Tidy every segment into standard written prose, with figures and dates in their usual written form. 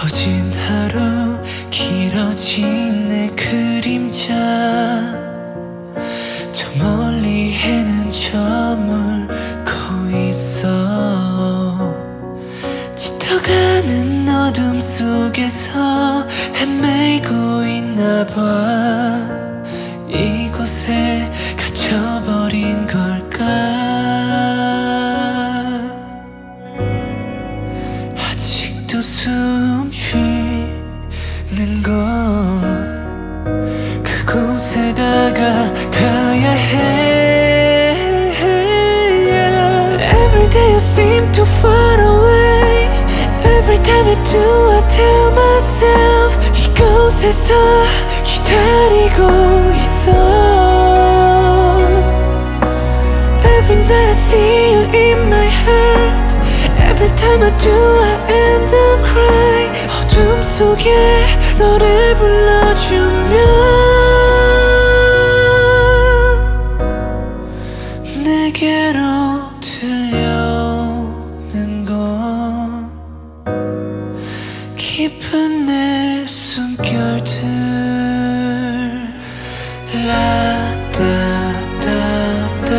퍼진 하루 길어진 내 그림자 저 멀리 해는 저물고 있어 짙어가는 어둠 속에서 헤매고 있나봐 이곳에 갇혀버린 걸까 아직도 숨 쉬는 곳 그곳에다가 가야 해 Every day you seem too far away Every time I do I tell myself 이곳에서 기다리고 있어 Every night I see you in my heart Every time I do I end up crying 어둠 속에 너를 불러주면 내게로 들려오는 건 깊은 내 숨결들 라따따따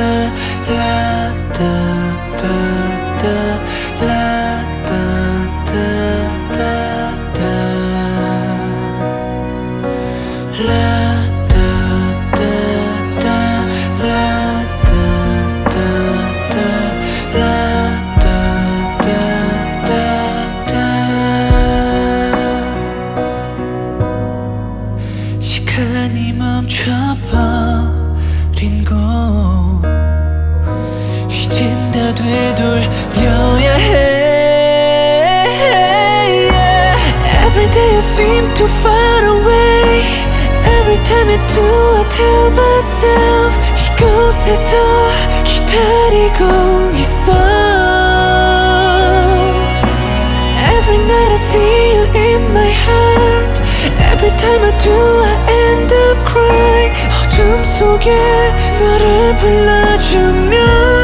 라따따따 라따따따따 시간이 멈춰버린 곳 이젠 다 되돌려야 해 Every day you seem too far away Every time I do I tell myself 이곳에서 기다리고 있어 Every night I see you in my heart Every time I do I end up crying 어둠 속에 너를 불러주면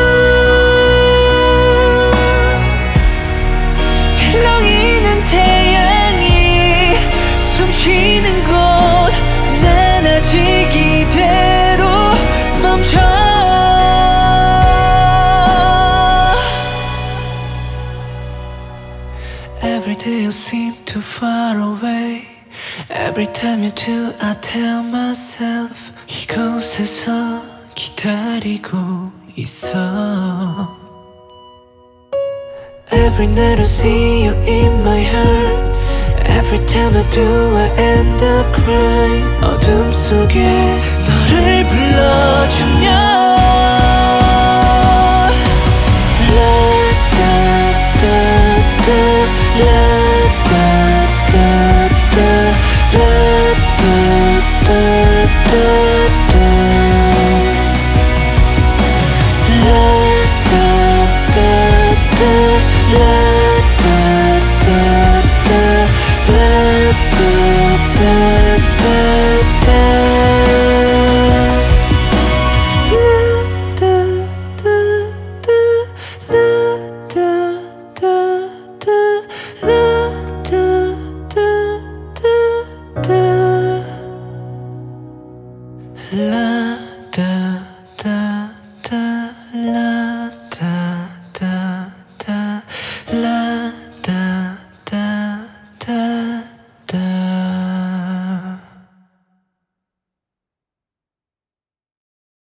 일렁이는 태양이 숨쉬는 곳 난 아직 이대로 멈춰 Every day you seem too far away Every time you do I tell myself 이곳에서 기다리고 있어 Every night I see you in my heart Every time I do I end up crying 어둠 속에 너를 불러주면 라따따따 La da da da la